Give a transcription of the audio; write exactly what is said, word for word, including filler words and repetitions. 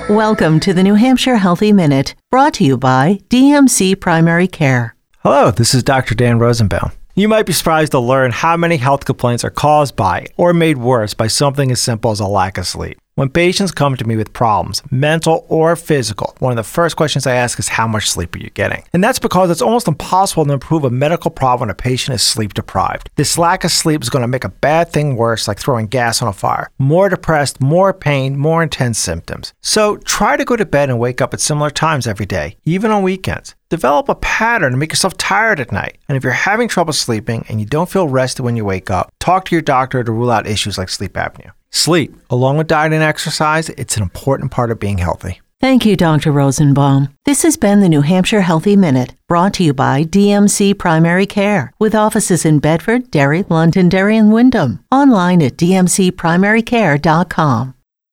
Welcome to the New Hampshire Healthy Minute, brought to you by D M C Primary Care. Hello, this is Doctor Dan Rosenbaum. You might be surprised to learn how many health complaints are caused by or made worse by something as simple as a lack of sleep. When patients come to me with problems, mental or physical, one of the first questions I ask is how much sleep are you getting? And that's because it's almost impossible to improve a medical problem when a patient is sleep deprived. This lack of sleep is going to make a bad thing worse, like throwing gas on a fire. More depressed, more pain, more intense symptoms. So try to go to bed and wake up at similar times every day, even on weekends. Develop a pattern to make yourself tired at night. And if you're having trouble sleeping and you don't feel rested when you wake up, talk to your doctor to rule out issues like sleep apnea. Sleep, along with diet and exercise, it's an important part of being healthy. Thank you, Doctor Rosenbaum. This has been the New Hampshire Healthy Minute, brought to you by D M C Primary Care, with offices in Bedford, Derry, Londonderry, and Wyndham. Online at d m c primary care dot com.